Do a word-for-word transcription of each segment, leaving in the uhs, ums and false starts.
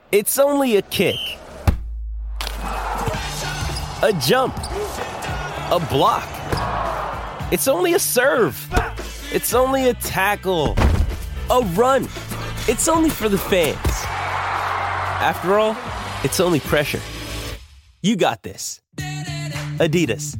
It's only a kick, a jump, a block. It's only a serve. It's only a tackle, a run. It's only for the fans. After all, it's only pressure. You got this. Adidas.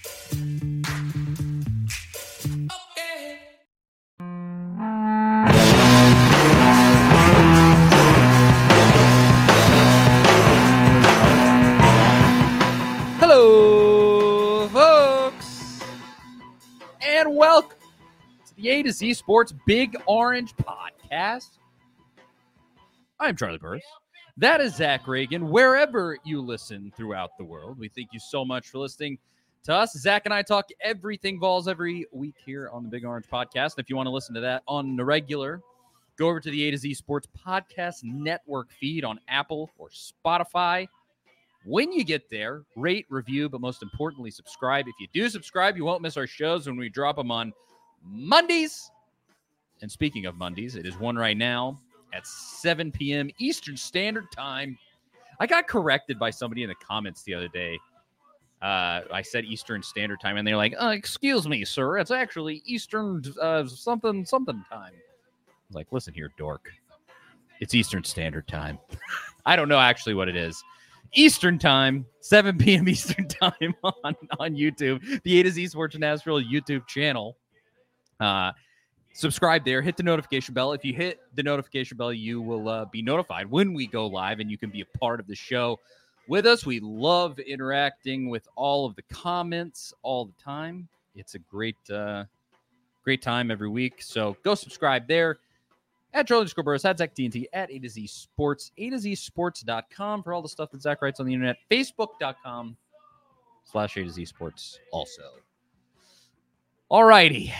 Hello, folks, and welcome to the A to Z Sports Big Orange Podcast. I'm Charlie Burris. That is Zach Reagan. Wherever you listen throughout the world, we thank you so much for listening to us. Zach and I talk everything Vols every week here on the Big Orange Podcast. If you want to listen to that on the regular, go over to the A to Z Sports Podcast Network feed on Apple or Spotify. When you get there, rate, review, but most importantly, subscribe. If you do subscribe, you won't miss our shows when we drop them on Mondays. And speaking of Mondays, it is one right now at seven p.m. Eastern Standard Time. I got corrected by somebody in the comments the other day. Uh, I said Eastern Standard Time, and they're like, uh, excuse me, sir, it's actually Eastern uh, something something time. I was like, listen here, dork. It's Eastern Standard Time. I don't know actually what it is. Eastern Time, seven p.m. Eastern Time on, on YouTube, the A to Z Sports Nashville YouTube channel. Uh, subscribe there. Hit the notification bell. If you hit the notification bell, you will uh, be notified when we go live, and you can be a part of the show with us. We love interacting with all of the comments all the time. It's a great, uh, great time every week. So go subscribe there. At Charlie underscore Burris, at Zach T N T, at A to Z Sports, A to Z Sports dot com for all the stuff that Zach writes on the internet, Facebook dot com slash A to Z Sports also. All righty.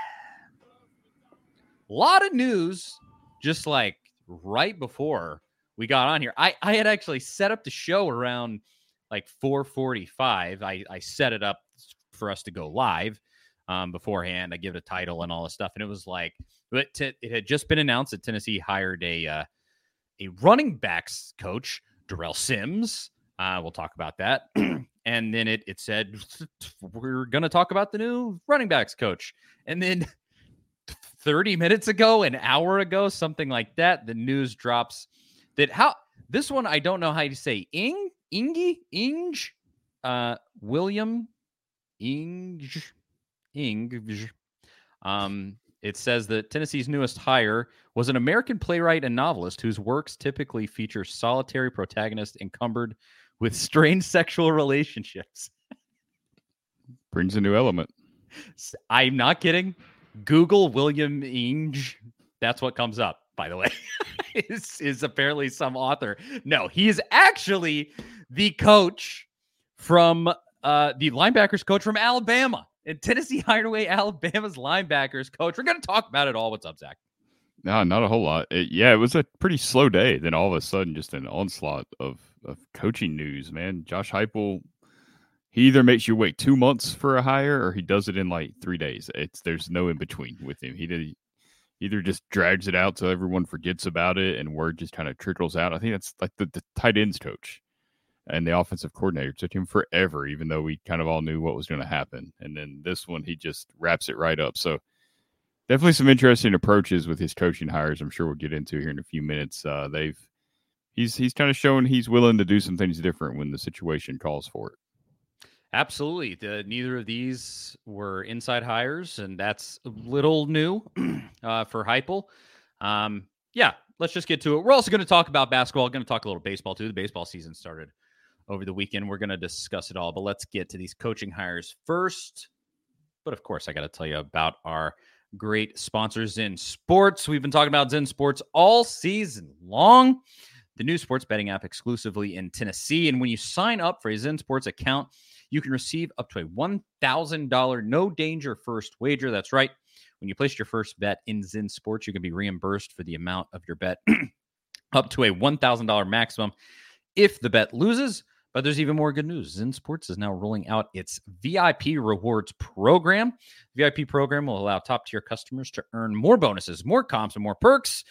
A lot of news just like right before we got on here. I, I had actually set up the show around like four forty-five. I, I set it up for us to go live um, beforehand. I give it a title and all this stuff. And it was like, But t- it had just been announced that Tennessee hired a uh, a running backs coach, Darrell Sims. Uh, we'll talk about that. And then it it said, we're going to talk about the new running backs coach. And then thirty minutes ago, an hour ago, something like that, the news drops that how this one, I don't know how to say, Ing, Ingy, Inge, uh, William, Inge, Inge, um, it says that Tennessee's newest hire was an American playwright and novelist whose works typically feature solitary protagonists encumbered with strange sexual relationships. Brings a new element. I'm not kidding. Google William Inge. That's what comes up, by the way. is, is apparently some author. No, he is actually the coach from uh, the linebackers coach from Alabama. And Tennessee hired away Alabama's linebackers coach. We're going to talk about it all. What's up, Zach? No, not a whole lot. It, yeah, it was a pretty slow day. Then all of a sudden, just an onslaught of, of coaching news, man. Josh Heupel, he either makes you wait two months for a hire or he does it in like three days. It's There's no in between with him. He did, either just drags it out so everyone forgets about it and word just kind of trickles out. I think that's like the, the tight ends coach and the offensive coordinator. It took him forever, even though we kind of all knew what was going to happen. And then this one, he just wraps it right up. So definitely some interesting approaches with his coaching hires. I'm sure we'll get into here in a few minutes. Uh, they've he's he's kind of shown he's willing to do some things different when the situation calls for it. Absolutely. The, neither of these were inside hires, and that's a little new uh, for Heupel. Um, yeah, let's just get to it. We're also going to talk about basketball. Going to talk a little baseball, too. The baseball season started over the weekend. We're going to discuss it all, but let's get to these coaching hires first. But, of course, I got to tell you about our great sponsors in sports. We've been talking about Zen Sports all season long. The new sports betting app exclusively in Tennessee. And when you sign up for a Zen Sports account, you can receive up to a one thousand dollars no-danger first wager. That's right. When you place your first bet in Zen Sports, you can be reimbursed for the amount of your bet up to a one thousand dollars maximum if the bet loses. But there's even more good news. Zen Sports is now rolling out its V I P rewards program. The V I P program will allow top-tier customers to earn more bonuses, more comps, and more perks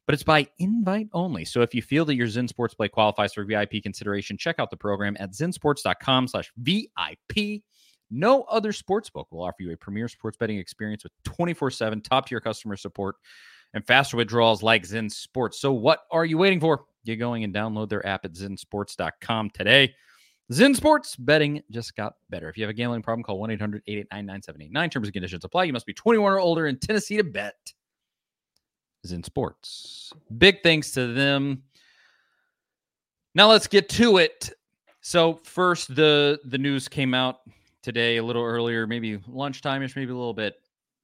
but it's by invite only. So if you feel that your Zen Sports play qualifies for V I P consideration, check out the program at zensports.com slash VIP. No other sportsbook will offer you a premier sports betting experience with twenty-four seven top-tier customer support and faster withdrawals like Zen Sports. So what are you waiting for? Get going and download their app at zen sports dot com today. Zen Sports, betting just got better. If you have a gambling problem, call one eight hundred eight eight nine nine seven eight nine. Terms and conditions apply. You must be twenty-one or older in Tennessee to bet. Zen Sports. Big thanks to them. Now let's get to it. So first, the, the news came out today a little earlier, maybe lunchtime-ish, maybe a little bit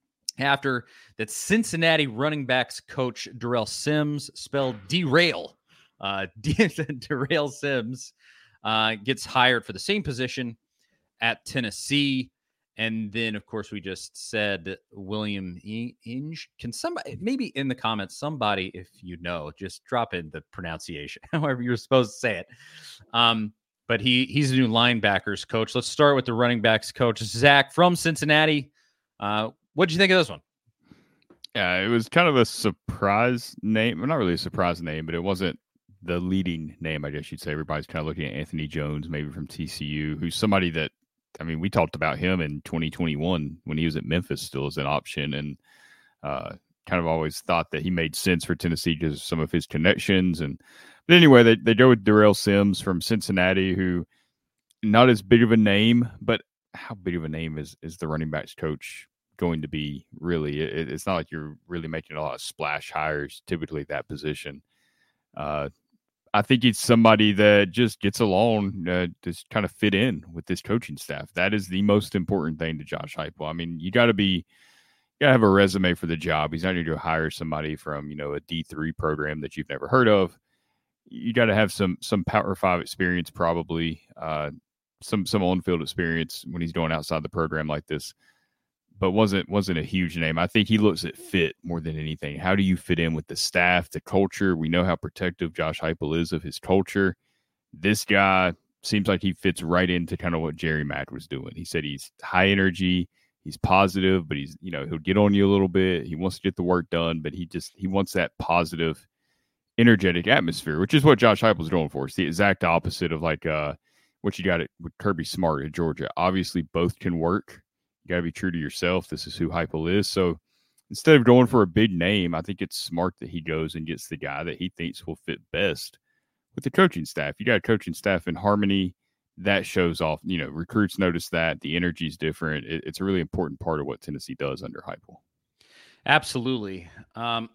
after, that Cincinnati running backs coach Darrell Sims, spelled derail, uh, Darrell Sims, uh, gets hired for the same position at Tennessee. And then, of course, we just said William Inge. Can somebody, maybe in the comments, somebody, if you know, just drop in the pronunciation, however you're supposed to say it. Um, but he he's a new linebackers coach. Let's start with the running backs coach, Zach from Cincinnati. Uh, what did you think of this one? Yeah, it was kind of a surprise name. Well, not really a surprise name, but it wasn't the leading name, I guess you'd say. Everybody's kind of looking at Anthony Jones, maybe from T C U, who's somebody that, I mean, we talked about him in twenty twenty-one when he was at Memphis still as an option, and uh, kind of always thought that he made sense for Tennessee because of some of his connections. And but anyway, they, they go with Darrell Sims from Cincinnati, who not as big of a name, but how big of a name is, is the running backs coach going to be, really? It, it's not like you're really making a lot of splash hires typically at that position. Uh, I think it's somebody that just gets along, uh, just kind of fit in with this coaching staff. That is the most important thing to Josh Heupel. I mean, you got to be, you got to have a resume for the job. He's not going to go hire somebody from, you know, a D three program that you've never heard of. You got to have some some Power Five experience, probably uh, some some on-field experience when he's going outside the program like this. But wasn't wasn't a huge name. I think he looks at fit more than anything. How do you fit in with the staff, the culture? We know how protective Josh Heupel is of his culture. This guy seems like he fits right into kind of what Jerry Mack was doing. He said he's high energy, he's positive, but he's, you know, he'll get on you a little bit. He wants to get the work done, but he just he wants that positive, energetic atmosphere, which is what Josh Heupel's going for. It's the exact opposite of like uh, what you got at, with Kirby Smart at Georgia. Obviously, both can work. You got to be true to yourself. This is who Heupel is. So instead of going for a big name, I think it's smart that he goes and gets the guy that he thinks will fit best with the coaching staff. You got a coaching staff in harmony. That shows off. You know, recruits notice that. The energy is different. It, it's a really important part of what Tennessee does under Heupel. Absolutely. Um,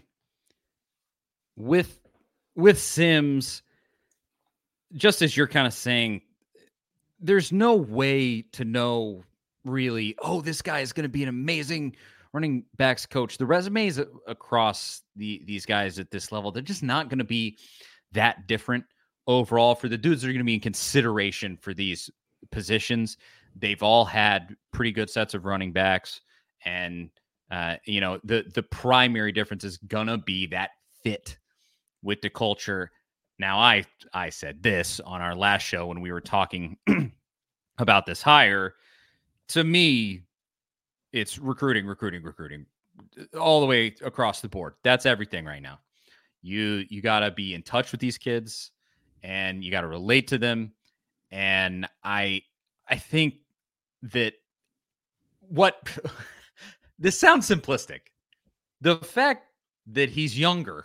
with with Sims, just as you're kind of saying, there's no way to know really, oh, this guy is going to be an amazing running backs coach. The resumes across the these guys at this level, they're just not going to be that different overall for the dudes that are going to be in consideration for these positions. They've all had pretty good sets of running backs, and uh, you know, the the primary difference is gonna be that fit with the culture. Now, I I said this on our last show when we were talking about this hire. To me, it's recruiting, recruiting, recruiting, all the way across the board. That's everything right now. You you got to be in touch with these kids, and you got to relate to them. And I I think that what this sounds simplistic. The fact that he's younger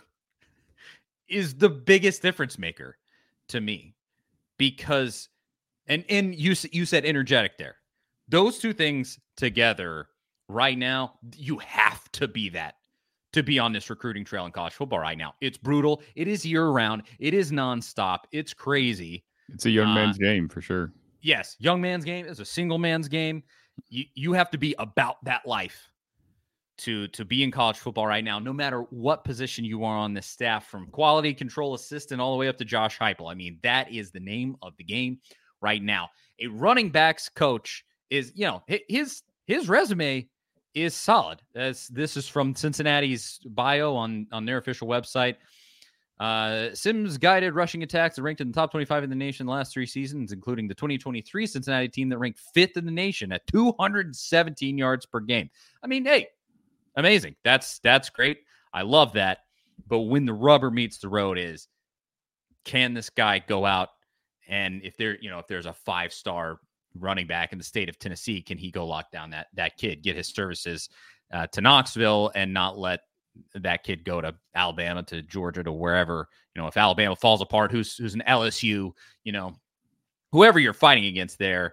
is the biggest difference maker to me, because and and you you said energetic there. Those two things together right now, you have to be that to be on this recruiting trail in college football right now. It's brutal. It is year round. It is nonstop. It's crazy. It's a young uh, man's game for sure. Yes. Young man's game is a single man's game. You, you have to be about that life to, to be in college football right now, no matter what position you are on the staff, from quality control assistant all the way up to Josh Heupel. I mean, that is the name of the game right now. A running backs coach is, you know, his his resume is solid. As this is from Cincinnati's bio on, on their official website. Uh, Sims guided rushing attacks that ranked in the top twenty-five in the nation the last three seasons, including the twenty twenty-three Cincinnati team that ranked fifth in the nation at two hundred seventeen yards per game. I mean, hey, amazing. That's that's great. I love that. But when the rubber meets the road is, can this guy go out and if there, you know, if there's a five-star running back in the state of Tennessee, can he go lock down that that kid, get his services uh, to Knoxville and not let that kid go to Alabama, to Georgia, to wherever? You know, if Alabama falls apart, who's who's an L S U, you know, whoever you're fighting against there.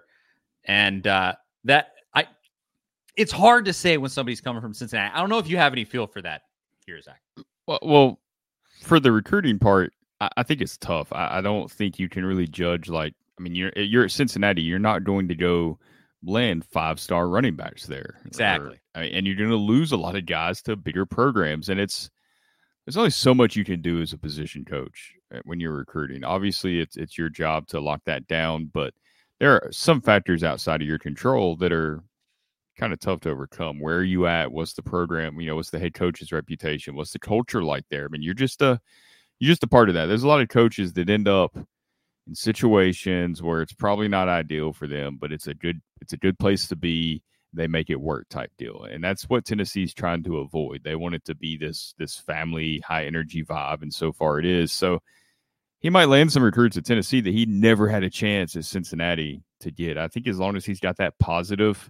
And uh, that I, it's hard to say when somebody's coming from Cincinnati. I don't know if you have any feel for that here, Zach. Well, well for the recruiting part, I, I think it's tough. I, I don't think you can really judge. Like, I mean, you're you're at Cincinnati. You're not going to go land five star running backs there. Exactly. Or, I mean, and you're going to lose a lot of guys to bigger programs. And it's there's only so much you can do as a position coach when you're recruiting. Obviously, it's it's your job to lock that down, but there are some factors outside of your control that are kind of tough to overcome. Where are you at? What's the program? You know, what's the head coach's reputation? What's the culture like there? I mean, you're just a you're just a part of that. There's a lot of coaches that end up in situations where it's probably not ideal for them, but it's a good it's a good place to be. They make it work type deal. And that's what Tennessee's trying to avoid. They want it to be this this family, high energy vibe, and so far it is. So he might land some recruits at Tennessee that he never had a chance at Cincinnati to get. I think as long as he's got that positive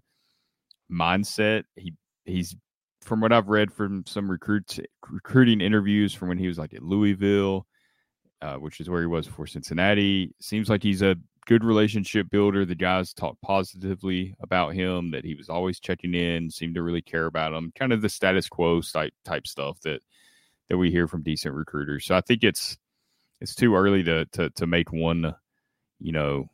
mindset, he he's from what I've read from some recruits recruiting interviews from when he was like at Louisville, uh, which is where he was before Cincinnati. Seems like he's a good relationship builder. The guys talk positively about him, that he was always checking in, seemed to really care about him. Kind of the status quo type type stuff that that we hear from decent recruiters. So I think it's it's too early to to to make one, you know,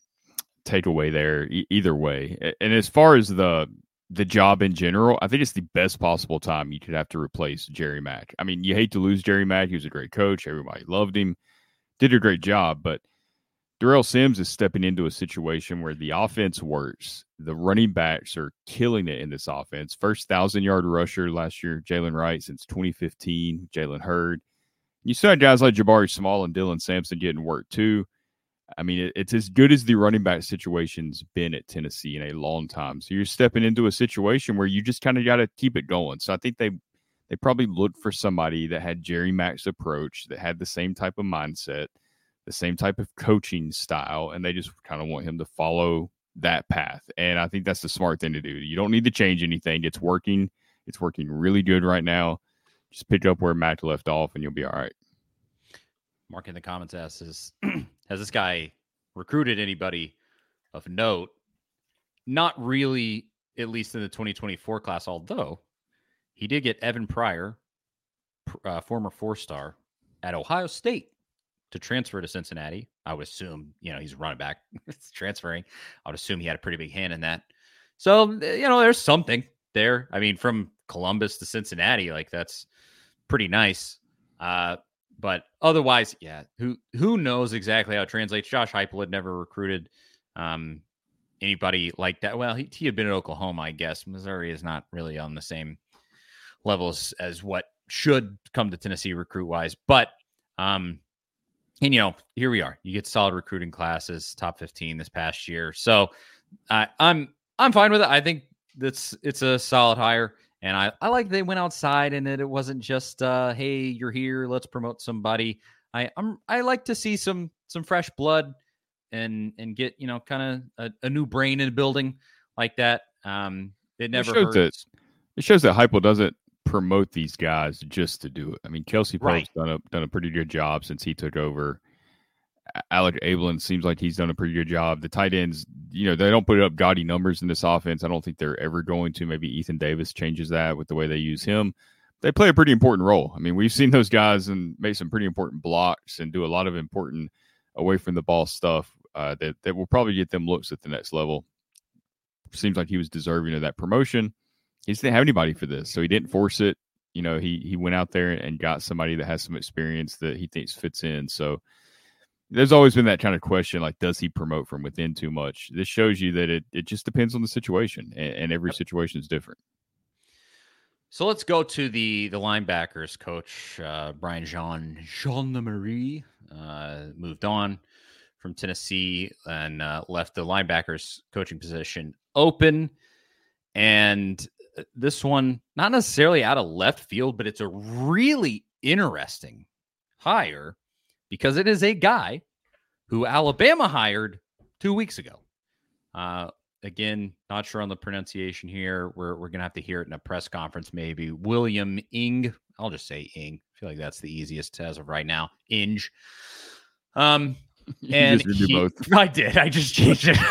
takeaway there e- either way. And as far as the the job in general, I think it's the best possible time you could have to replace Jerry Mack. I mean, you hate to lose Jerry Mack. He was a great coach. Everybody loved him. Did a great job, but Darrell Sims is stepping into a situation where the offense works. The running backs are killing it in this offense. First thousand-yard rusher last year, Jalen Wright, since twenty fifteen, Jalen Hurd. You still had guys like Jabari Small and Dylan Sampson getting work too. I mean, it, it's as good as the running back situation's been at Tennessee in a long time. So you're stepping into a situation where you just kind of got to keep it going. So I think they they probably looked for somebody that had Jerry Mack's approach, that had the same type of mindset, the same type of coaching style, and they just kind of want him to follow that path. And I think that's the smart thing to do. You don't need to change anything. It's working. It's working really good right now. Just pick up where Mac left off, and you'll be all right. Mark in the comments asks, has this guy recruited anybody of note? Not really, at least in the twenty twenty-four class, although he did get Evan Pryor, uh, former four-star at Ohio State, to transfer to Cincinnati. I would assume, you know, he's running back. It's transferring. I would assume he had a pretty big hand in that. So, you know, there's something there. I mean, from Columbus to Cincinnati, like that's pretty nice. Uh, but otherwise, yeah, who who knows exactly how it translates. Josh Heupel had never recruited um, anybody like that. Well, he, he had been at Oklahoma, I guess. Missouri is not really on the same level as, as what should come to Tennessee recruit-wise. But, um, and, you know, here we are. You get solid recruiting classes, top fifteen this past year. So uh, I'm I'm fine with it. I think that's it's a solid hire. And I, I like they went outside and that it wasn't just, uh, hey, you're here, let's promote somebody. I I'm I like to see some some fresh blood and and get, you know, kind of a, a new brain in the building like that. Um, it never it hurts. That, it shows that Heupel doesn't promote these guys just to do it. I mean, Kelsey Pope's Right. done a done a pretty good job since he took over. Alec Abelin seems like he's done a pretty good job. The tight ends, you know, they don't put up gaudy numbers in this offense. I don't think they're ever going to. Maybe Ethan Davis changes that with the way they use him. They play a pretty important role. I mean, we've seen those guys and make some pretty important blocks and do a lot of important away from the ball stuff uh, that, that will probably get them looks at the next level. Seems like he was deserving of that promotion. He just didn't have anybody for this, so he didn't force it. You know, he he went out there and got somebody that has some experience that he thinks fits in. So there's always been that kind of question, like, does he promote from within too much? This shows you that it, it just depends on the situation, and, and every situation is different. So let's go to the the linebackers coach. Uh, Brian Jean Jean-Marie uh, moved on from Tennessee and uh, left the linebackers coaching position open. And this one, not necessarily out of left field, but it's a really interesting hire because it is a guy who Alabama hired two weeks ago. Uh, again, not sure on the pronunciation here. We're we're gonna have to hear it in a press conference, maybe. William Ing. I'll just say Ing. I feel like that's the easiest as of right now. Inge. Um, and he, both. I did. I just changed it.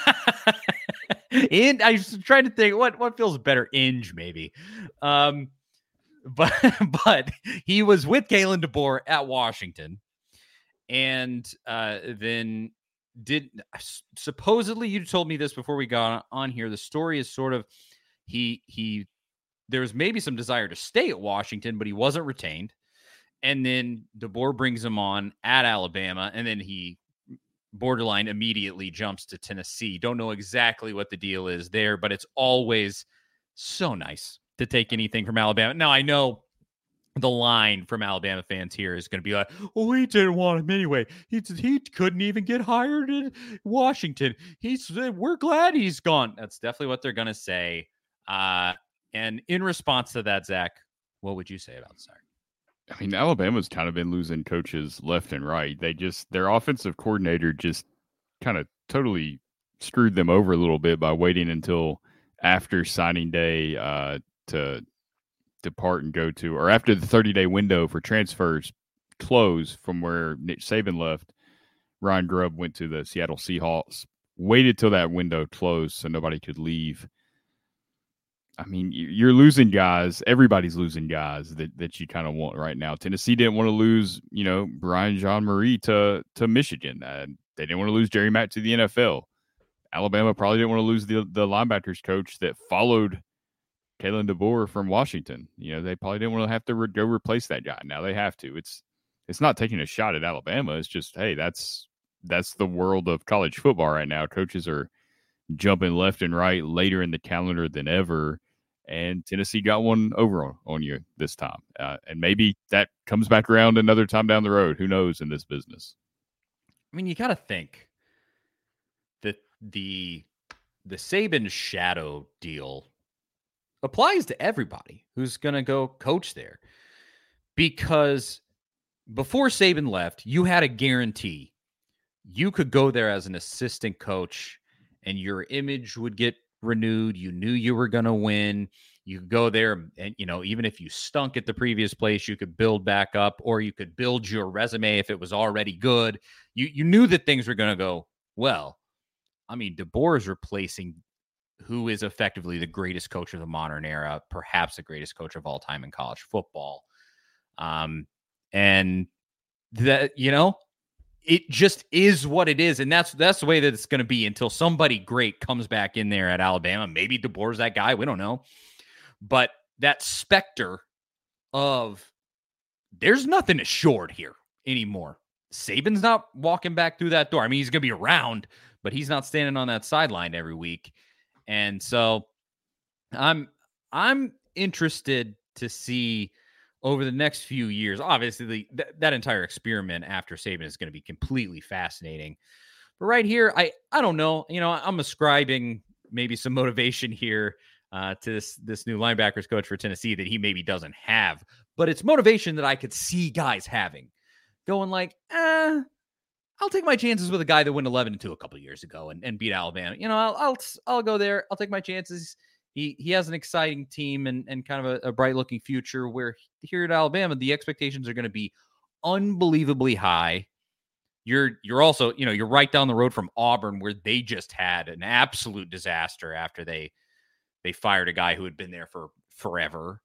In, I was trying to think what what feels better. Inge, maybe. Um, but but he was with Kalen DeBoer at Washington, and uh, then. Did supposedly you told me this before we got on here. The story is sort of he he there was maybe some desire to stay at Washington, but he wasn't retained. And then DeBoer brings him on at Alabama, and then he borderline immediately jumps to Tennessee. Don't know exactly what the deal is there, but it's always so nice to take anything from Alabama. Now I know the line from Alabama fans here is going to be like, well, we didn't want him anyway. He, he couldn't even get hired in Washington. He's we're glad he's gone. That's definitely what they're going to say. Uh, and in response to that, Zach, what would you say about Sark? I mean, Alabama's kind of been losing coaches left and right. They just, their offensive coordinator just kind of totally screwed them over a little bit by waiting until after signing day uh, to depart and go to, or after the thirty-day window for transfers closed from where Nick Saban left. Ryan Grubb went to the Seattle Seahawks, waited till that window closed so nobody could leave. I mean, you're losing guys. Everybody's losing guys that, that you kind of want right now. Tennessee didn't want to lose, you know, Brian Jean-Marie to, to Michigan. Uh, they didn't want to lose Jerry Mack to the N F L. Alabama probably didn't want to lose the, the linebackers coach that followed Kalen DeBoer from Washington. You know, they probably didn't want to have to re- go replace that guy. Now they have to. It's it's not taking a shot at Alabama. It's just, hey, that's that's the world of college football right now. Coaches are jumping left and right later in the calendar than ever, and Tennessee got one over on, on you this time. Uh, and maybe that comes back around another time down the road. Who knows in this business? I mean, you got to think that the the Saban shadow deal applies to everybody who's going to go coach there, because before Saban left, you had a guarantee you could go there as an assistant coach and your image would get renewed. You knew you were going to win. You could go there and, you know, even if you stunk at the previous place, you could build back up, or you could build your resume if it was already good. You, you knew that things were going to go well. I mean, DeBoer is replacing who is effectively the greatest coach of the modern era, perhaps the greatest coach of all time in college football. Um, and that, you know, it just is what it is. And that's, that's the way that it's going to be until somebody great comes back in there at Alabama. Maybe DeBoer's that guy. We don't know. But that specter of there's nothing assured here anymore. Saban's not walking back through that door. I mean, he's going to be around, but he's not standing on that sideline every week. And so I'm I'm interested to see over the next few years. Obviously, the, th- that entire experiment after Saban is going to be completely fascinating. But right here, I, I don't know. You know, I'm ascribing maybe some motivation here uh, to this, this new linebackers coach for Tennessee that he maybe doesn't have. But it's motivation that I could see guys having. Going like, eh, I'll take my chances with a guy that went eleven and two a couple of years ago and, and beat Alabama. You know, I'll, I'll, I'll go there. I'll take my chances. He, he has an exciting team and, and kind of a, a bright looking future, where here at Alabama, the expectations are going to be unbelievably high. You're, you're also, you know, you're right down the road from Auburn, where they just had an absolute disaster after they, they fired a guy who had been there for forever.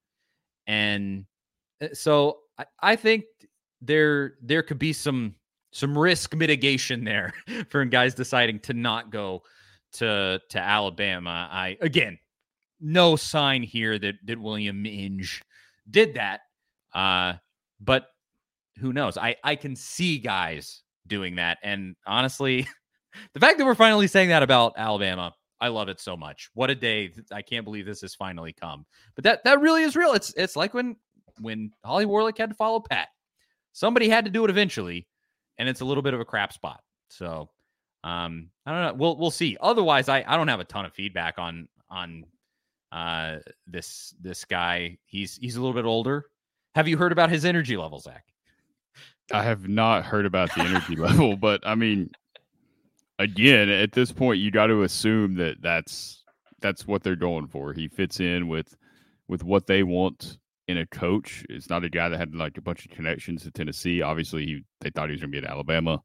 And so I, I think there, there could be some, Some risk mitigation there for guys deciding to not go to to Alabama. I again, no sign here that that William Inge did that, uh, but who knows? I I can see guys doing that, and honestly, the fact that we're finally saying that about Alabama, I love it so much. What a day! I can't believe this has finally come. But that that really is real. It's it's like when when Holly Warlick had to follow Pat. Somebody had to do it eventually. And it's a little bit of a crap spot. So um, I don't know. We'll we'll see. Otherwise, I, I don't have a ton of feedback on on uh, this this guy. He's he's a little bit older. Have you heard about his energy level, Zach? I have not heard about the energy level, but I mean, again, at this point, you got to assume that that's that's what they're going for. He fits in with with what they want in a coach. It's not a guy that had like a bunch of connections to Tennessee. Obviously, he, they thought he was going to be at Alabama.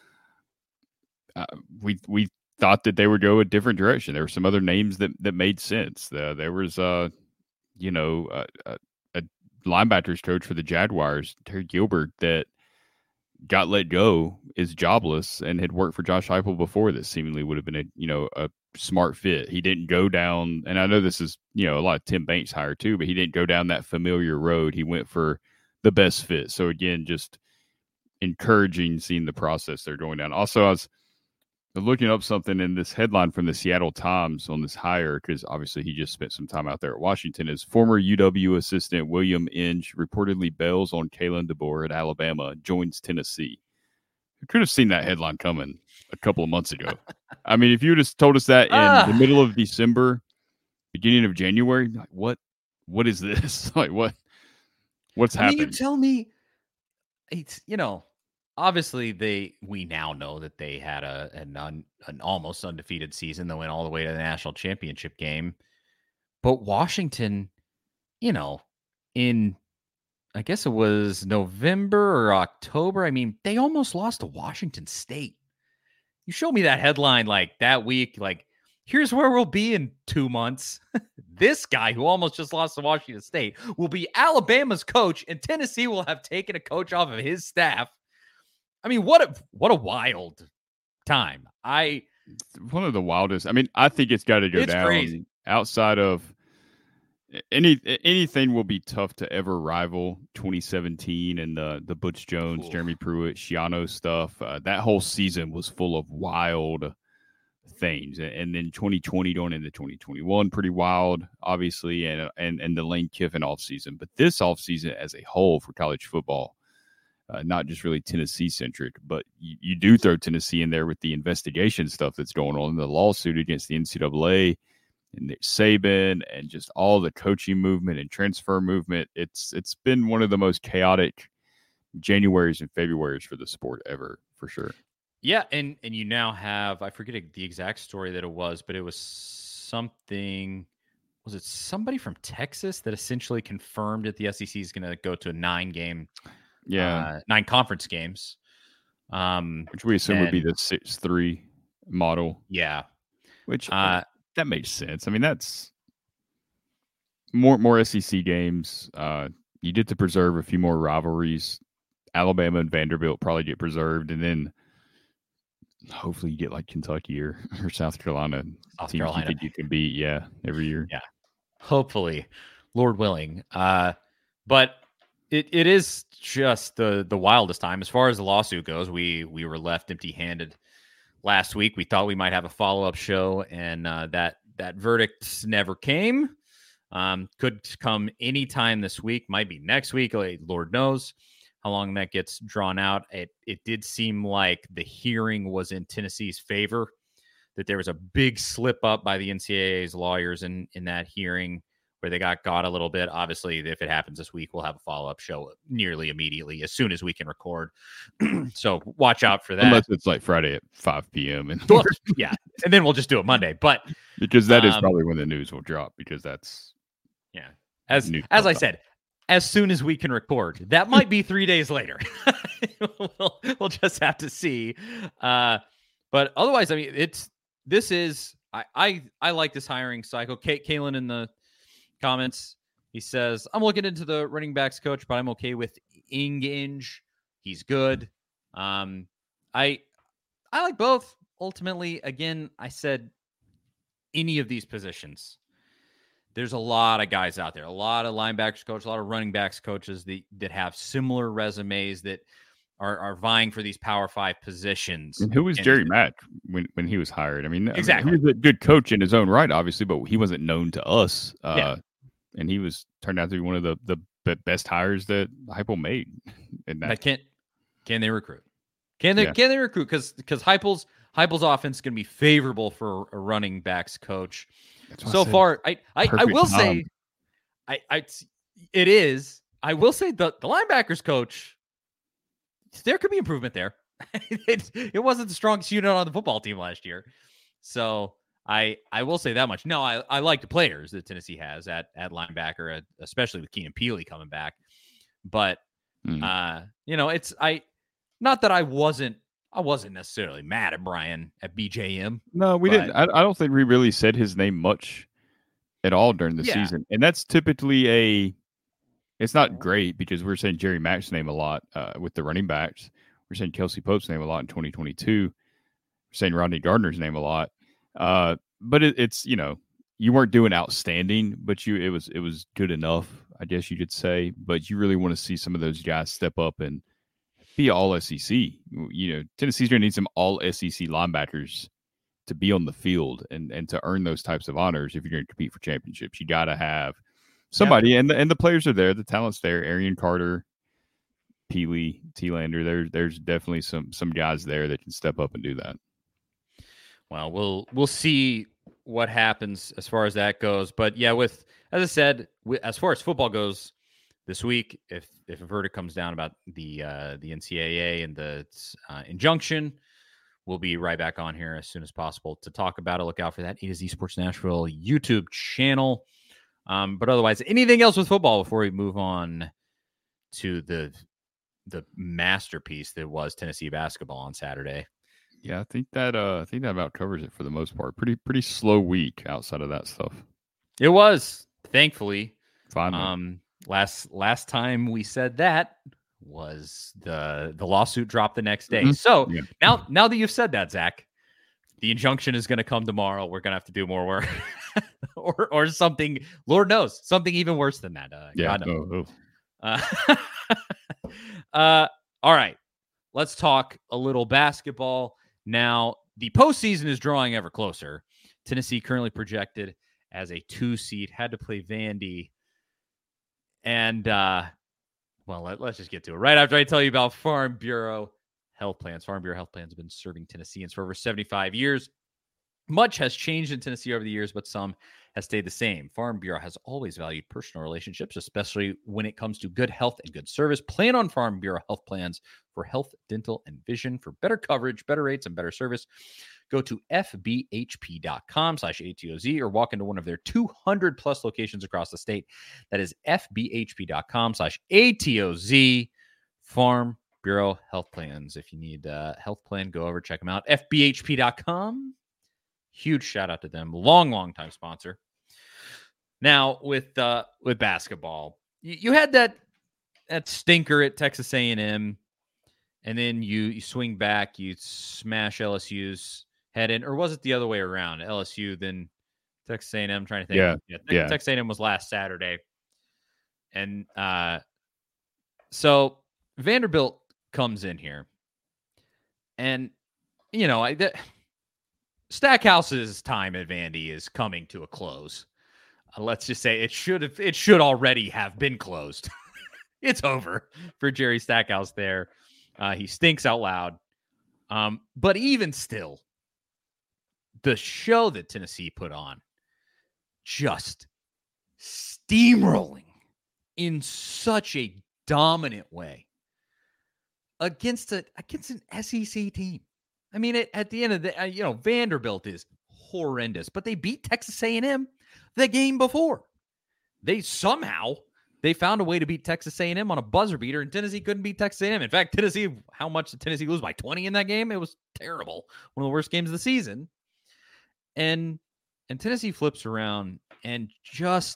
Uh, we we thought that they would go a different direction. There were some other names that that made sense. Uh, there was, uh, you know, a, a, a linebackers coach for the Jaguars, Terry Gilbert, that got let go, is jobless, and had worked for Josh Heupel before this. Seemingly would have been a you know a smart fit. He didn't go down, and I know this is you know a lot of Tim Banks hire too, but he didn't go down that familiar road. He went for the best fit. So again, just encouraging seeing the process they're going down. Also, I was looking up something in this headline from the Seattle Times on this hire, because obviously he just spent some time out there at Washington. Is former U W assistant William Inge reportedly bails on Kalen DeBoer at Alabama, joins Tennessee. You could have seen that headline coming a couple of months ago. I mean, if you would have told us that in ah. the middle of December, beginning of January, like what, what is this? Like what, what's I happening? Mean, you tell me, it's you know. Obviously, they we now know that they had a an, un, an almost undefeated season that went all the way to the national championship game. But Washington, you know, in I guess it was November or October. I mean, they almost lost to Washington State. You show me that headline like that week, like here's where we'll be in two months. This guy who almost just lost to Washington State will be Alabama's coach, and Tennessee will have taken a coach off of his staff. I mean, what a what a wild time. I one of the wildest. I mean, I think it's got to go it's down. Crazy. Outside of any anything will be tough to ever rival twenty seventeen and the the Butch Jones, cool. Jeremy Pruitt, Schiano stuff. Uh, that whole season was full of wild things, and then twenty twenty going into twenty twenty-one, pretty wild, obviously, and and and the Lane Kiffin offseason. But this offseason as a whole for college football. Uh, not just really Tennessee-centric, but you, you do throw Tennessee in there with the investigation stuff that's going on, the lawsuit against the N C double A, and Nick Saban, and just all the coaching movement and transfer movement. It's It's been one of the most chaotic Januaries and Februaries for the sport ever, for sure. Yeah, and, and you now have, I forget the exact story that it was, but it was something, was it somebody from Texas that essentially confirmed that the S E C is going to go to a nine-game Yeah, uh, nine conference games, um, which we assume and, would be the six three model. Yeah, which uh, that makes sense. I mean, that's more more S E C games. Uh, you get to preserve a few more rivalries. Alabama and Vanderbilt probably get preserved, and then hopefully you get like Kentucky or, or South Carolina South teams Carolina. you think you can beat. Yeah, every year. Yeah, hopefully, Lord willing. Uh, but. It it is just the the wildest time as far as the lawsuit goes. We we were left empty-handed last week. We thought we might have a follow-up show, and uh, that that verdict never came. Um, could come anytime this week. Might be next week. Like, Lord knows how long that gets drawn out. It it did seem like the hearing was in Tennessee's favor. That there was a big slip up by the N C double A's lawyers in in that hearing, where they got got a little bit. Obviously, if it happens this week, we'll have a follow-up show nearly immediately as soon as we can record. So watch out for that. Unless it's like Friday at five p.m. and well, yeah, and then we'll just do it Monday. But because that is um, probably when the news will drop, because that's yeah. As as I said, as soon as we can record, that might be three days later. we'll, we'll just have to see. Uh, but otherwise, I mean, it's this is I I, I like this hiring cycle. K- Kalen in the comments, he says, I'm looking into the running backs coach, but I'm okay with Inge. He's good. Um, I I like both. Ultimately, again, I said any of these positions. There's a lot of guys out there, a lot of linebackers coaches, a lot of running backs coaches that, that have similar resumes that are, are vying for these Power Five positions. And who was and, Jerry Mack when, when he was hired? I mean, exactly. I mean, he was a good coach in his own right, obviously, but he wasn't known to us. Uh, yeah. And he was turned out to be one of the, the best hires that Heupel made. In that. But can can they recruit? Can they yeah. can they recruit? Because because Heupel's Heupel's offense is going to be favorable for a running backs coach. So I far, I I, I will time. say, I I it is. I will say the, the linebackers coach, there could be improvement there. it, it wasn't the strongest unit on the football team last year. So I I will say that much. No, I, I like the players that Tennessee has at, at linebacker, especially with Keenan Peely coming back. But, mm. uh, you know, it's I not that I wasn't I wasn't necessarily mad at Brian at B J M. No, we but, didn't. I, I don't think we really said his name much at all during the yeah. season. And that's typically a it's not great because we're saying Jerry Mack's name a lot uh, with the running backs. We're saying Kelsey Pope's name a lot in twenty twenty-two. We're saying Rodney Gardner's name a lot. Uh, but it, it's, you know, you weren't doing outstanding, but you it was it was good enough, I guess you could say. But you really want to see some of those guys step up and be all S E C. You know, Tennessee's going to need some all S E C linebackers to be on the field and, and to earn those types of honors if you're going to compete for championships. You got to have somebody, yeah. and the, and the players are there. The talent's there. Arian Carter, Peely, T-Lander. There's there's definitely some some guys there that can step up and do that. Well, we'll we'll see what happens as far as that goes. But yeah, with as I said, with, as far as football goes this week, if if a verdict comes down about the uh, the N C double A and the uh, injunction, we'll be right back on here as soon as possible to talk about it. Look out for that A to Z Sports Nashville YouTube channel. Um, but otherwise, anything else with football before we move on to the the masterpiece that was Tennessee basketball on Saturday? Yeah, I think that uh, I think that about covers it for the most part. Pretty pretty slow week outside of that stuff. It was, thankfully. Finally. Um, last last time we said that was the the lawsuit dropped the next day. Mm-hmm. So yeah. now now that you've said that, Zach, the injunction is going to come tomorrow. We're going to have to do more work, or or something. Lord knows, something even worse than that. Uh, yeah. God knows. Oh, oh. Uh, uh, all right, let's talk a little basketball now. The postseason is drawing ever closer. Tennessee currently projected as a two seed, had to play Vandy. And, uh, well, let, let's just get to it. Right after I tell you about Farm Bureau Health Plans. Farm Bureau Health Plans have been serving Tennesseans for over seventy-five years. Much has changed in Tennessee over the years, but some has stayed the same. Farm Bureau has always valued personal relationships, especially when it comes to good health and good service. Plan on Farm Bureau Health Plans for health, dental, and vision for better coverage, better rates, and better service. Go to fbhp.com slash ATOZ or walk into one of their two hundred plus locations across the state. That is fbhp.com slash ATOZ. Farm Bureau Health Plans. If you need a health plan, go over, check them out. F B H P dot com. Huge shout out to them. Long, long time sponsor. Now with uh, with basketball, you, you had that that stinker at Texas A and M, and then you you swing back, you smash L S U's head in, or was it the other way around? L S U then Texas A and M. I'm trying to think. Yeah, yeah, yeah. Texas A and M was last Saturday, and uh, so Vanderbilt comes in here, and you know I. That, Stackhouse's time at Vandy is coming to a close. Uh, let's just say it should have, it should already have been closed. It's over for Jerry Stackhouse there. Uh, he stinks out loud. Um, but even still, the show that Tennessee put on, just steamrolling in such a dominant way against a against an S E C team. I mean, it, at the end of the, uh, you know, Vanderbilt is horrendous, but they beat Texas A and M the game before. They somehow, they found a way to beat Texas A and M on a buzzer beater, and Tennessee couldn't beat Texas A and M. In fact, Tennessee, how much did Tennessee lose? By twenty in that game? It was terrible. One of the worst games of the season. And, and Tennessee flips around and just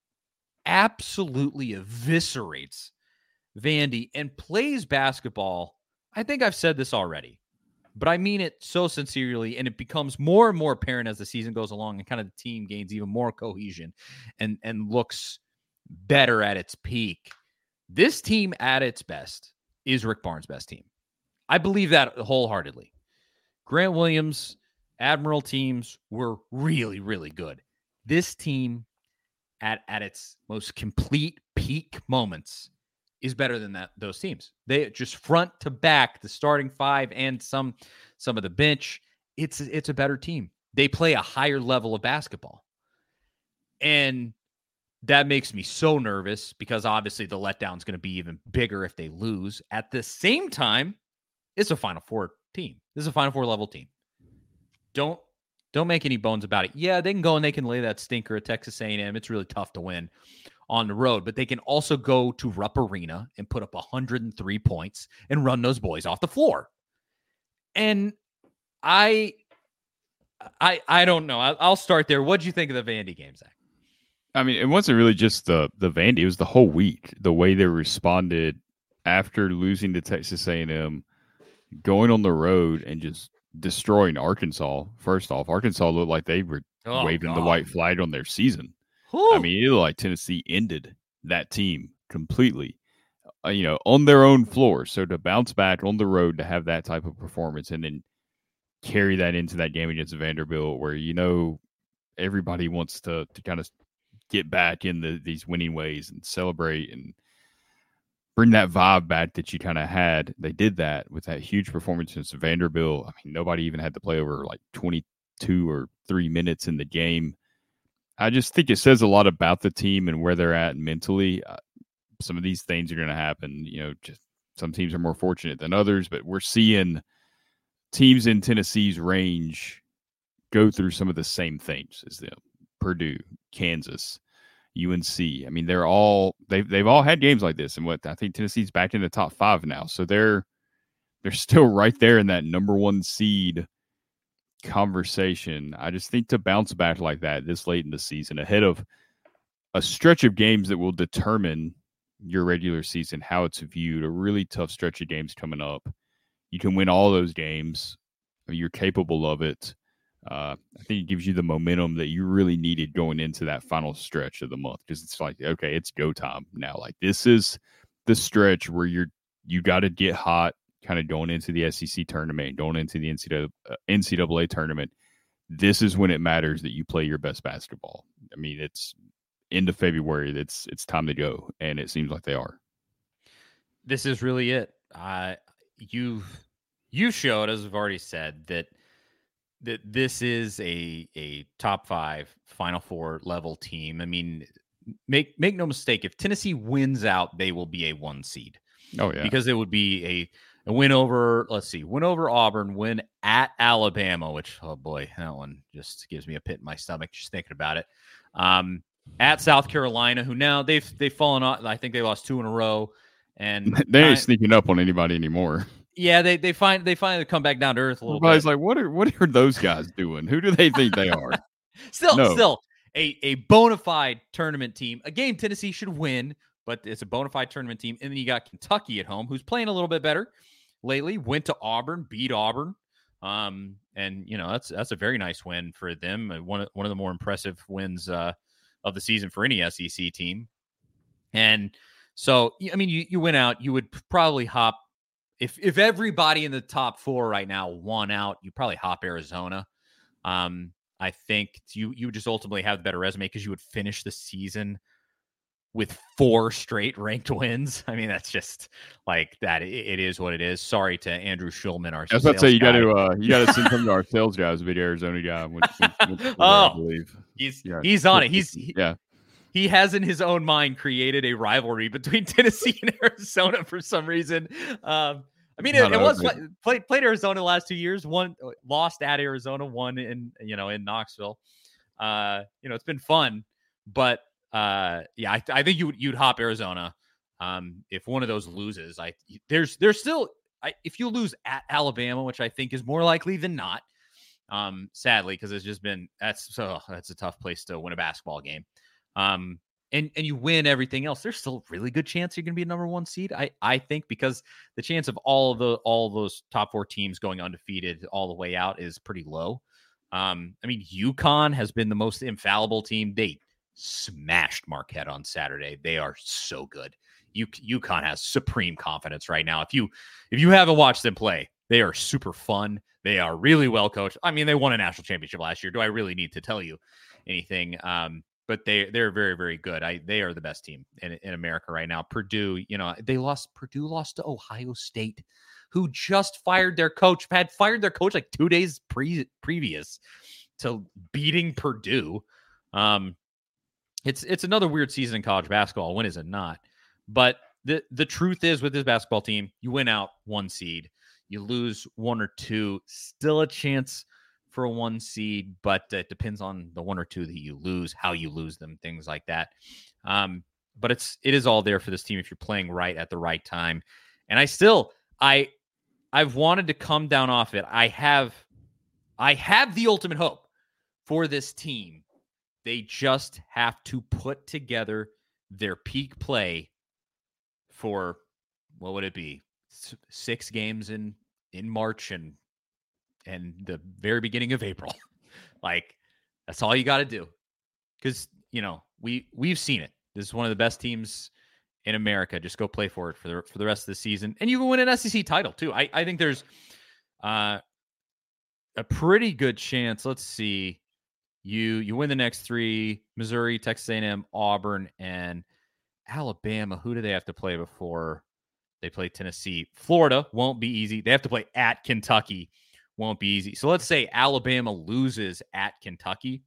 absolutely eviscerates Vandy and plays basketball. I think I've said this already, but I mean it so sincerely, and it becomes more and more apparent as the season goes along and kind of the team gains even more cohesion and, and looks better at its peak. This team at its best is Rick Barnes' best team. I believe that wholeheartedly. Grant Williams, Admiral teams were really, really good. This team at, at its most complete peak moments is better than that. Those teams, they just front to back, the starting five and some, some of the bench. It's, it's a better team. They play a higher level of basketball. And that makes me so nervous because obviously the letdown is going to be even bigger if they lose. At the same time, it's a Final Four team. This is a Final Four level team. Don't don't make any bones about it. Yeah, they can go and they can lay that stinker at Texas A and M. It's really tough to win on the road, but they can also go to Rupp Arena and put up one hundred three points and run those boys off the floor. And I, I, I don't know. I, I'll start there. What do you think of the Vandy game, Zach? I mean, it wasn't really just the the Vandy. It was the whole week. The way they responded after losing to Texas A and M, going on the road and just destroying Arkansas. First off, Arkansas looked like they were oh, waving God. the white flag on their season. Whew. I mean, it looked like Tennessee ended that team completely, uh, you know, on their own floor. So to bounce back on the road to have that type of performance and then carry that into that game against Vanderbilt, where you know everybody wants to to kind of get back in the, these winning ways and celebrate and bring that vibe back that you kind of had. They did that with that huge performance against Vanderbilt. I mean, nobody even had to play over like twenty-two or three minutes in the game. I just think it says a lot about the team and where they're at mentally. Uh, some of these things are going to happen. You know, just some teams are more fortunate than others, but we're seeing teams in Tennessee's range go through some of the same things as them. Purdue, Kansas, U N C. I mean, they're all they've they've all had games like this, and what I think Tennessee's back in the top five now, so they're they're still right there in that number one seed conversation. I just think to bounce back like that this late in the season, ahead of a stretch of games that will determine your regular season, how it's viewed, a really tough stretch of games coming up. You can win all those games. I mean, you're capable of it. Uh, I think it gives you the momentum that you really needed going into that final stretch of the month, because it's like, okay, it's go time now. Like, this is the stretch where you're you got to get hot, kind of going into the S E C tournament, going into the N C double A, uh, N C double A tournament. This is when it matters that you play your best basketball. I mean, it's end of February. It's it's time to go, and it seems like they are. This is really it. Uh, you've you showed, as I've already said, that that this is a a top five Final Four level team. I mean, make make no mistake, if Tennessee wins out, they will be a one seed. Oh yeah, because it would be a, a win over. Let's see, win over Auburn, win at Alabama, which oh boy, that one just gives me a pit in my stomach just thinking about it. Um, at South Carolina, who now they've they've fallen off. I think they lost two in a row, and they ain't sneaking up on anybody anymore. Yeah, they they find they finally come back down to earth a little Everybody's bit. like, what are what are those guys doing? Who do they think they are? still, no. still a a bona fide tournament team. A game Tennessee should win, but it's a bona fide tournament team. And then you got Kentucky at home, who's playing a little bit better lately. Went to Auburn, beat Auburn, um, and you know that's that's a very nice win for them. One one of the more impressive wins uh, of the season for any S E C team. And so, I mean, you you went out, you would probably hop. If if everybody in the top four right now won out, you probably hop Arizona. Um, I think you you would just ultimately have the better resume because you would finish the season with four straight ranked wins. I mean, that's just like that. It, it is what it is. Sorry to Andrew Schulman, our. I was about to say you got to uh, you got to send some to our sales guys, the Arizona guy. When, when, when, oh, I believe he's yeah. he's on it. He's he, yeah. He has in his own mind created a rivalry between Tennessee and Arizona for some reason. Um, I mean, it, it was played played Arizona the last two years. One lost at Arizona, one in you know in Knoxville. Uh, you know, it's been fun, but uh, yeah, I, I think you would you'd hop Arizona. Um, if one of those loses, I there's there's still I, if you lose at Alabama, which I think is more likely than not. Um, sadly, because it's just been that's so that's a tough place to win a basketball game. Um, and, and you win everything else, there's still a really good chance you're going to be a number one seed. I, I think because the chance of all of the, all of those top four teams going undefeated all the way out is pretty low. Um, I mean, UConn has been the most infallible team. They smashed Marquette on Saturday. They are so good. U, UConn has supreme confidence right now. If you, if you haven't watched them play, they are super fun. They are really well coached. I mean, they won a national championship last year. Do I really need to tell you anything? Um, But they they're very, very good. I they are the best team in, in America right now. Purdue, you know, they lost. Purdue lost to Ohio State, who just fired their coach. Had fired their coach like two days pre previous to beating Purdue. Um, it's it's another weird season in college basketball. When is it not? But the the truth is, with this basketball team, you win out one seed, you lose one or two, still a chance for a one seed, but it depends on the one or two that you lose, how you lose them, things like that. Um, but it's it is all there for this team if you're playing right at the right time. And I still I I've wanted to come down off it. I have I have the ultimate hope for this team. They just have to put together their peak play for, what would it be? S- six games in, in March and and the very beginning of April. Like, that's all you got to do. Because, you know, we, we've seen it. This is one of the best teams in America. Just go play for it for the, for the rest of the season. And you can win an S E C title, too. I, I think there's uh, a pretty good chance. Let's see. You you win the next three: Missouri, Texas A and M, Auburn, and Alabama. Who do they have to play before they play Tennessee? Florida won't be easy. They have to play at Kentucky. Won't be easy. So let's say Alabama loses at Kentucky.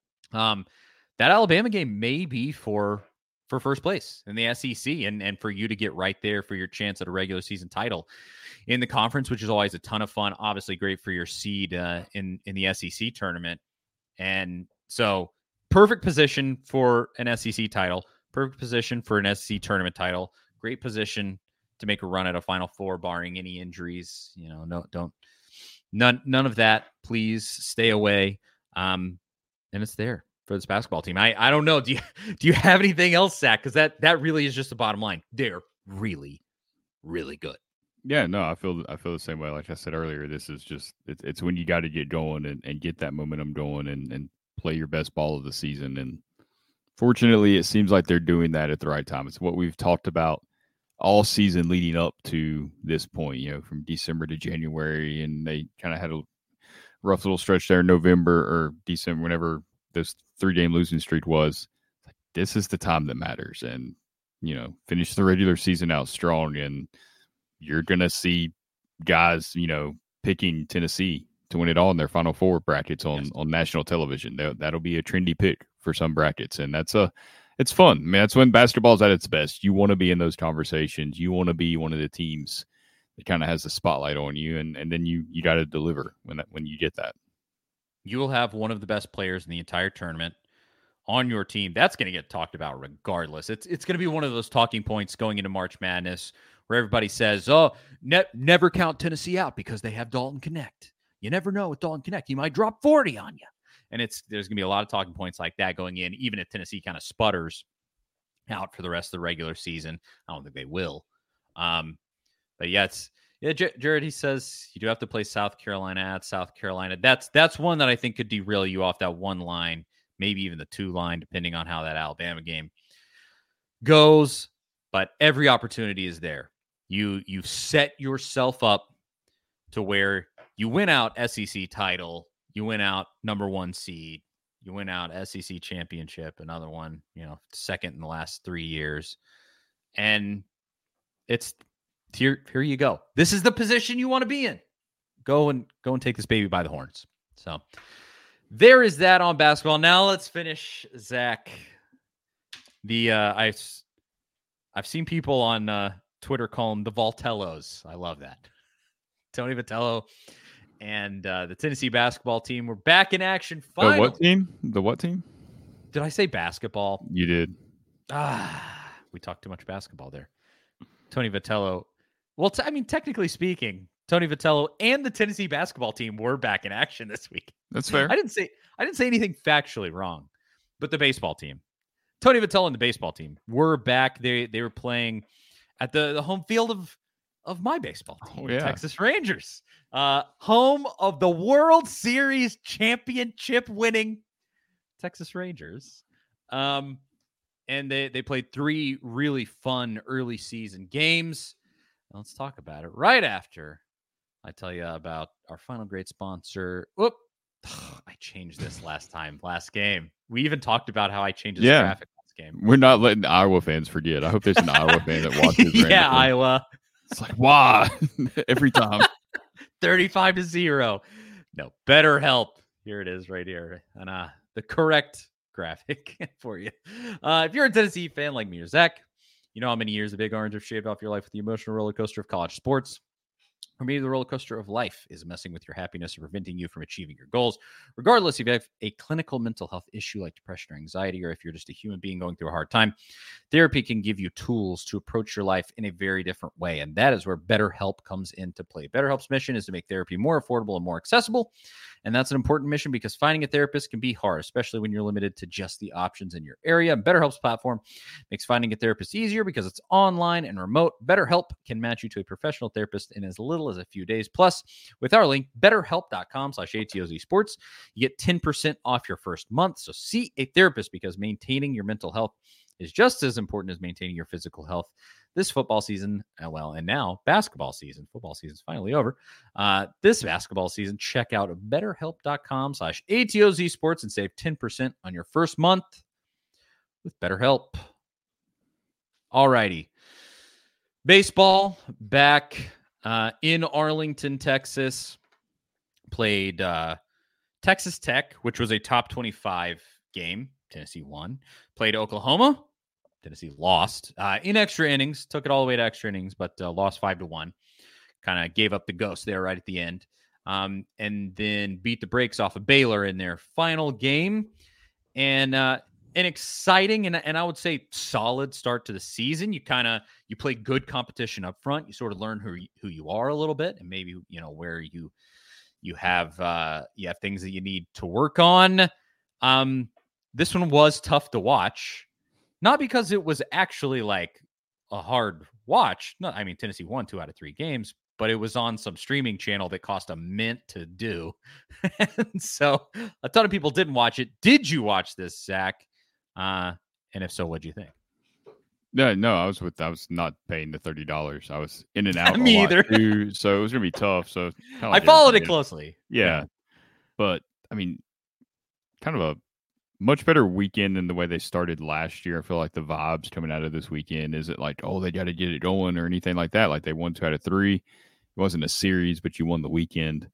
Um, that Alabama game may be for for first place in the S E C, and and for you to get right there for your chance at a regular season title in the conference, which is always a ton of fun. Obviously, great for your seed uh, in in the S E C tournament. And so perfect position for an S E C title, perfect position for an S E C tournament title, great position to make a run at a Final Four, barring any injuries. You know, no, don't, none, none of that. Please stay away. Um, and it's there for this basketball team. I, I don't know. Do you, do you have anything else, Zach? Because that, that really is just the bottom line. They're really, really good. Yeah, no, I feel I feel the same way. Like I said earlier, this is just it's, it's when you got to get going and, and get that momentum going and, and play your best ball of the season. And fortunately, it seems like they're doing that at the right time. It's what we've talked about all season leading up to this point, you know, from December to January. And they kind of had a rough little stretch there in November or December, whenever this three-game losing streak was. Like, this is the time that matters. And, you know, finish the regular season out strong, and you're going to see guys, you know, picking Tennessee to win it all in their Final Four brackets on, yes. on national television. That, that'll be a trendy pick for some brackets. And that's a, it's fun. I mean, that's when basketball's at its best. You want to be in those conversations. You want to be one of the teams that kind of has the spotlight on you. And, and then you, you got to deliver when that, when you get that. You will have one of the best players in the entire tournament on your team. That's going to get talked about regardless. It's, it's going to be one of those talking points going into March Madness, where everybody says, oh, ne- never count Tennessee out because they have Dalton Connect. You never know with Dalton Connect. He might drop forty on you. And it's there's going to be a lot of talking points like that going in, even if Tennessee kind of sputters out for the rest of the regular season. I don't think they will. Um, but yeah, it's, yeah, J- Jared, he says you do have to play South Carolina at South Carolina. That's that's one that I think could derail you off that one line, maybe even the two line, depending on how that Alabama game goes. But every opportunity is there. You you've set yourself up to where you win out S E C title, you win out number one seed, you win out S E C championship, another one, you know, second in the last three years. And it's here, here you go. This is the position you want to be in. Go and go and take this baby by the horns. So there is that on basketball. Now let's finish, Zach. The uh I I've seen people on uh Twitter call them the Voltellos. I love that. Tony Vitello and uh, the Tennessee basketball team were back in action. Finally. The what team? The what team? Did I say basketball? You did. Ah, we talked too much basketball there. Tony Vitello. Well, t- I mean, technically speaking, Tony Vitello and the Tennessee basketball team were back in action this week. That's fair. I didn't say I didn't say anything factually wrong, but the baseball team, Tony Vitello and the baseball team were back. They they were playing at the, the home field of, of my baseball team, oh, yeah. Texas Rangers, uh, home of the World Series championship winning Texas Rangers. Um, and they, they played three really fun early season games. Let's talk about it right after I tell you about our final great sponsor. Whoop. I changed this last time, last game. We even talked about how I changed this yeah. graphic. Game. We're not letting Iowa fans forget. I hope there's an Iowa fan that watches. yeah, randomly. Iowa. It's like, why? Every time. thirty-five to zero. No, better help. Here it is right here. And uh, the correct graphic for you. Uh, if you're a Tennessee fan like me or Zach, you know how many years the Big Orange have shaved off your life with the emotional roller coaster of college sports. Or maybe the roller coaster of life is messing with your happiness and preventing you from achieving your goals. Regardless if you have a clinical mental health issue like depression or anxiety, or if you're just a human being going through a hard time, therapy can give you tools to approach your life in a very different way. And that is where BetterHelp comes into play. BetterHelp's mission is to make therapy more affordable and more accessible. And that's an important mission because finding a therapist can be hard, especially when you're limited to just the options in your area. BetterHelp's platform makes finding a therapist easier because it's online and remote. BetterHelp can match you to a professional therapist in as little as a few days. Plus, with our link, betterhelp.com slash ATOZ Sports, you get ten percent off your first month. So see a therapist because maintaining your mental health is just as important as maintaining your physical health. This football season, well, and now basketball season. Football season is finally over. Uh, this basketball season, check out betterhelp.com slash ATOZ Sports and save ten percent on your first month with BetterHelp. All righty. Baseball back uh, in Arlington, Texas. Played uh, Texas Tech, which was a top twenty-five game. Tennessee won. Played Oklahoma. Tennessee lost uh, in extra innings, took it all the way to extra innings, but uh, lost five to one. Kind of gave up the ghost there right at the end, um, and then beat the brakes off of Baylor in their final game. And uh, an exciting and and I would say solid start to the season. You kind of you play good competition up front. You sort of learn who who you are a little bit, and maybe you know where you you have uh, you have things that you need to work on. Um, this one was tough to watch. Not because it was actually like a hard watch. No, I mean, Tennessee won two out of three games, but it was on some streaming channel that cost a mint to do. And so a ton of people didn't watch it. Did you watch this, Zach? Uh, and if so, what'd you think? No, no, I was with, I was not paying the thirty dollars. I was in and out. Me either. Too, so it was going to be tough. So I followed it closely. Yeah. yeah. But I mean, kind of a much better weekend than the way they started last year. I feel like the vibes coming out of this weekend is it like, oh, they got to get it going or anything like that. Like they won two out of three. It wasn't a series, but you won the weekend.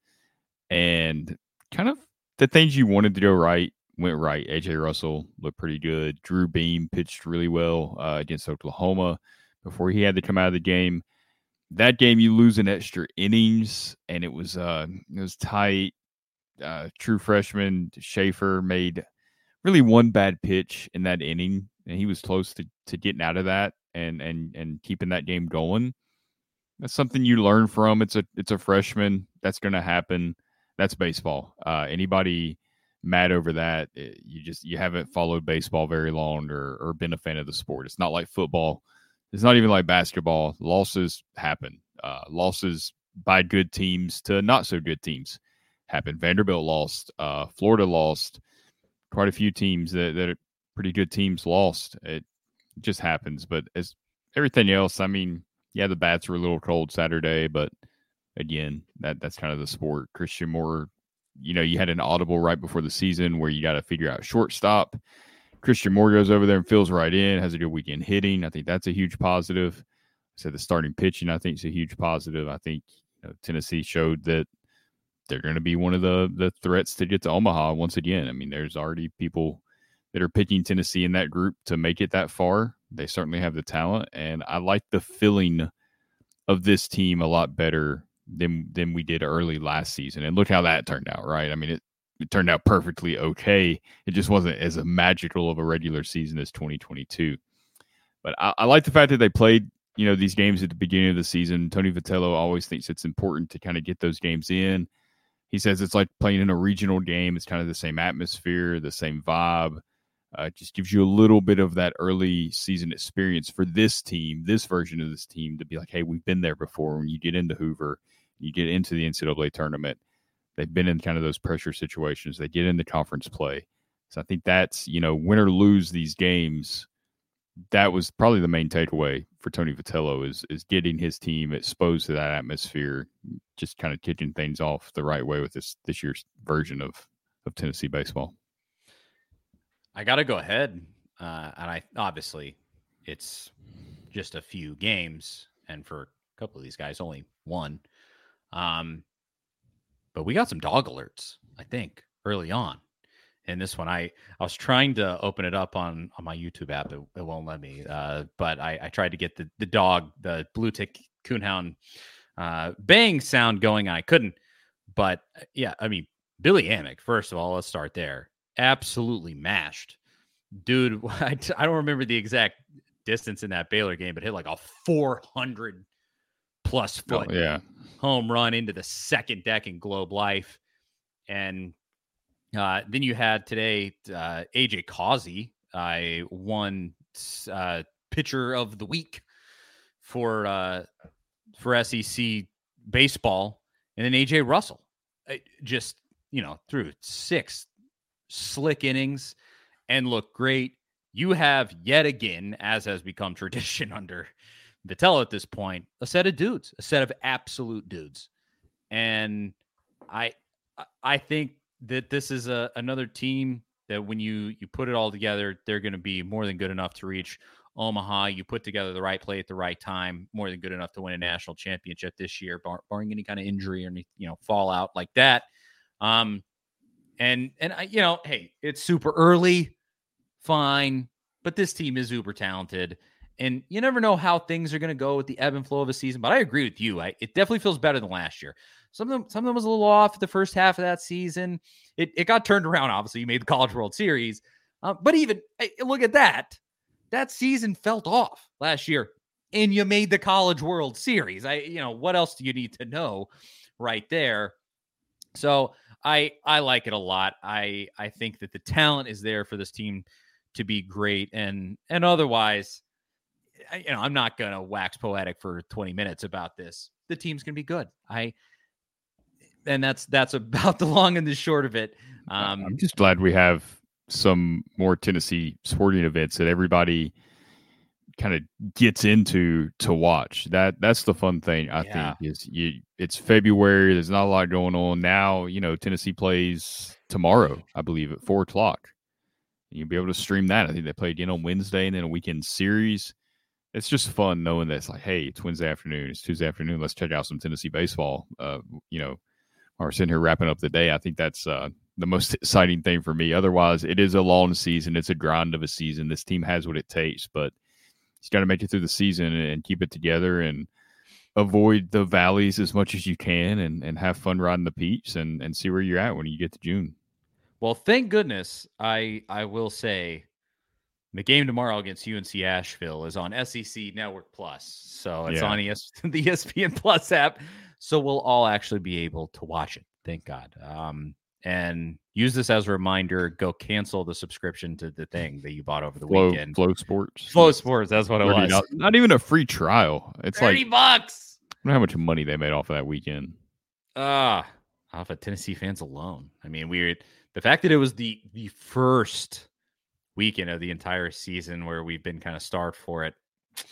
And kind of the things you wanted to go right went right. A J Russell looked pretty good. Drew Beam pitched really well uh, against Oklahoma before he had to come out of the game. That game, you lose in extra innings, and it was uh, it was tight. Uh, true freshman Schaefer made really one bad pitch in that inning, and he was close to, to getting out of that and and and keeping that game going. That's something you learn from. It's a it's a freshman. That's going to happen. That's baseball. Uh, anybody mad over that, you just you haven't followed baseball very long or or been a fan of the sport. It's not like football. It's not even like basketball. Losses happen. Uh, losses by good teams to not so good teams happen. Vanderbilt lost. Uh, Florida lost. Quite a few teams that, that are pretty good teams lost. It just happens. But as everything else, I mean, yeah, the bats were a little cold Saturday, but again, that that's kind of the sport. Christian Moore, you know, you had an audible right before the season where you got to figure out shortstop. Christian Moore goes over there and fills right in, has a good weekend hitting. I think that's a huge positive. I said the starting pitching, I think, is a huge positive. I think you know, Tennessee showed that they're going to be one of the, the threats to get to Omaha once again. I mean, there's already people that are picking Tennessee in that group to make it that far. They certainly have the talent, and I like the feeling of this team a lot better than than we did early last season. And look how that turned out, right? I mean, it, it turned out perfectly okay. It just wasn't as a magical of a regular season as twenty twenty-two. But I, I like the fact that they played, you know, these games at the beginning of the season. Tony Vitello always thinks it's important to kind of get those games in. He says it's like playing in a regional game. It's kind of the same atmosphere, the same vibe. Uh, it just gives you a little bit of that early season experience for this team, this version of this team, to be like, hey, we've been there before. When you get into Hoover, you get into the N C double A tournament, they've been in kind of those pressure situations. They get into conference play. So I think that's, you know, win or lose these games, that was probably the main takeaway for Tony Vitello is is getting his team exposed to that atmosphere, just kind of kicking things off the right way with this this year's version of, of Tennessee baseball. I got to go ahead. Uh, and I obviously it's just a few games. And for a couple of these guys, only one. Um, but we got some dog alerts, I think, early on. in this one. I, I was trying to open it up on, on my YouTube app. It, it won't let me. Uh, but I, I tried to get the, the dog, the blue tick coonhound uh, baying sound going. And I couldn't. But yeah, I mean, Billy Amick, first of all, let's start there. Absolutely mashed. Dude, I, I don't remember the exact distance in that Baylor game, but hit like a four hundred plus foot oh, yeah. home run into the second deck in Globe Life. And uh, then you had today uh, A J Causey, I uh, won uh, pitcher of the week for uh, for S E C baseball. And then A J Russell just, you know, threw six slick innings and looked great. You have yet again, as has become tradition under Vitello at this point, a set of dudes, a set of absolute dudes. And I I think that this is a, another team that when you, you put it all together, they're going to be more than good enough to reach Omaha. You put together the right play at the right time, more than good enough to win a national championship this year, bar, barring any kind of injury or any, you know, fallout like that. Um, and, and I, you know, hey, it's super early, fine, but this team is uber talented, and you never know how things are going to go with the ebb and flow of a season. But I agree with you. I, it definitely feels better than last year. Some of them, some of them was a little off the first half of that season. It, it got turned around. Obviously, you made the College World Series, uh, but even hey, look at that. That season felt off last year, and you made the College World Series. I, you know, what else do you need to know right there? So I, I like it a lot. I, I think that the talent is there for this team to be great, and, and otherwise, I, you know, I'm not gonna wax poetic for twenty minutes about this. The team's gonna be good. I, and that's that's about the long and the short of it. Um, I'm just glad we have some more Tennessee sporting events that everybody kind of gets into to watch. That that's the fun thing, I yeah. think, is you it's February, there's not a lot going on now. You know, Tennessee plays tomorrow, I believe, at four o'clock. You'll be able to stream that. I think they play again on Wednesday and then a weekend series. It's just fun knowing that it's like, hey, it's Wednesday afternoon, it's Tuesday afternoon, let's check out some Tennessee baseball. Uh, you know, while we're sitting here wrapping up the day, I think that's uh, the most exciting thing for me. Otherwise, it is a long season. It's a grind of a season. This team has what it takes, but you got to make it through the season and keep it together and avoid the valleys as much as you can and, and have fun riding the peaks and, and see where you're at when you get to June. Well, thank goodness, I I will say the game tomorrow against U N C Asheville is on S E C Network Plus. So it's yeah. on E S, the E S P N Plus app. So we'll all actually be able to watch it. Thank God. Um, and use this as a reminder. Go cancel the subscription to the thing that you bought over the Flow, weekend. Flow Sports. Flow Sports. That's what it was. Not, not even a free trial. It's thirty like bucks. I don't know how much money they made off of that weekend. Ah, uh, off of Tennessee fans alone. I mean, we the fact that it was the the first weekend of the entire season where we've been kind of starved for it.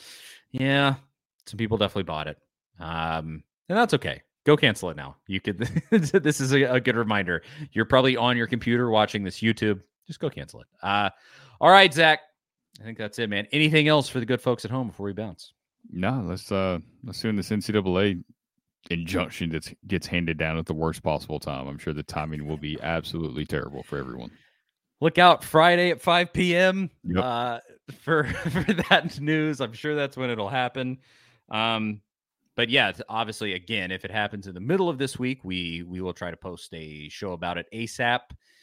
Yeah, some people definitely bought it. Um, and that's okay. Go cancel it now. You could. This is a, a good reminder. You're probably on your computer watching this YouTube. Just go cancel it. Uh, all right, Zach. I think that's it, man. Anything else for the good folks at home before we bounce? No, let's uh let's assume this N C double A injunction that gets handed down at the worst possible time. I'm sure the timing will be absolutely terrible for everyone. Look out Friday at five p.m. Yep. Uh, for for that news. I'm sure that's when it'll happen. Um, but yeah, obviously, again, if it happens in the middle of this week, we we will try to post a show about it ASAP.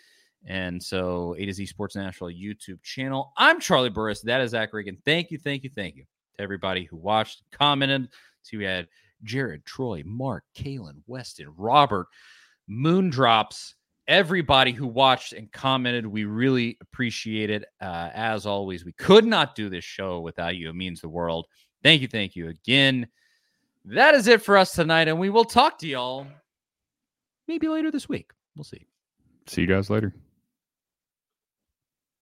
And so A to Z Sports Nashville YouTube channel. I'm Charlie Burris. That is Zach Regan. Thank you, thank you, thank you to everybody who watched, commented. So we had Jared, Troy, Mark, Kalen, Weston, Robert, Moondrops, everybody who watched and commented. We really appreciate it. Uh, as always, we could not do this show without you. It means the world. Thank you, thank you again. That is it for us tonight, and we will talk to y'all maybe later this week. We'll see. See you guys later.